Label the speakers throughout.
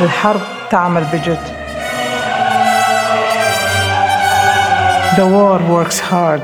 Speaker 1: الحرب تعمل بجد. The war works hard.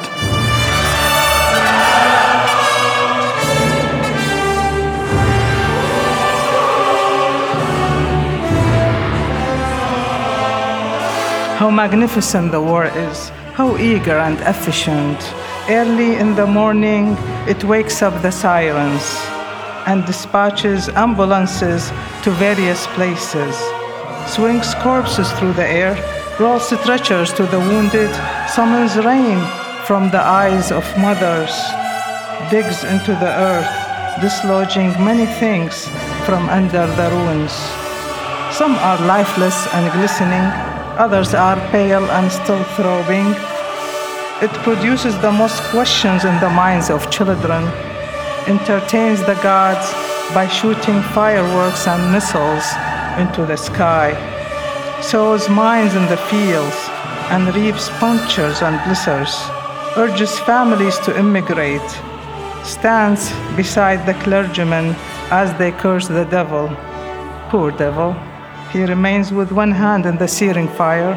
Speaker 1: How magnificent the war is, how eager and efficient. Early in the morning, it wakes up the sirens and dispatches ambulances to various places, swings corpses through the air, rolls stretchers to the wounded, summons rain from the eyes of mothers, digs into the earth, dislodging many things from under the ruins. Some are lifeless and glistening, others are pale and still throbbing. It produces the most questions in the minds of children, entertains the gods by shooting fireworks and missiles into the sky, sows mines in the fields and reaps punctures and blisters, urges families to immigrate, stands beside the clergymen as they curse the devil. Poor devil, he remains with one hand in the searing fire.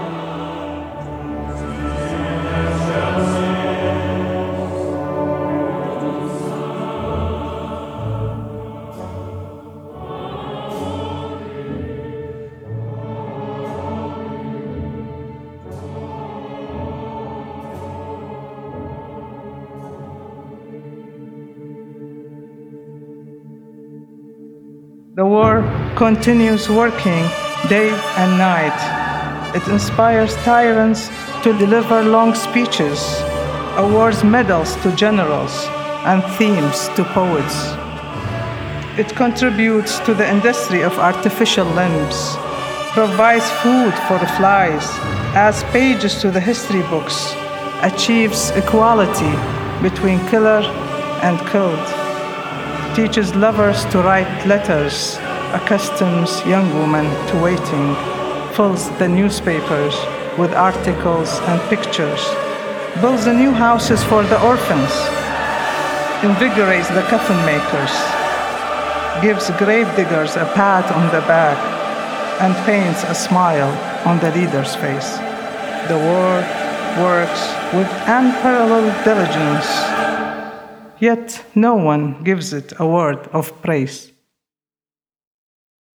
Speaker 1: The war continues working day and night. It inspires tyrants to deliver long speeches, awards medals to generals, and themes to poets. It contributes to the industry of artificial limbs, provides food for flies, adds pages to the history books, achieves equality between killer and killed, teaches lovers to write letters, accustoms young women to waiting, fills the newspapers with articles and pictures, builds new houses for the orphans, invigorates the coffin makers, gives grave diggers a pat on the back, and paints a smile on the leader's face. The war works with unparalleled diligence, yet no one gives it a word of praise.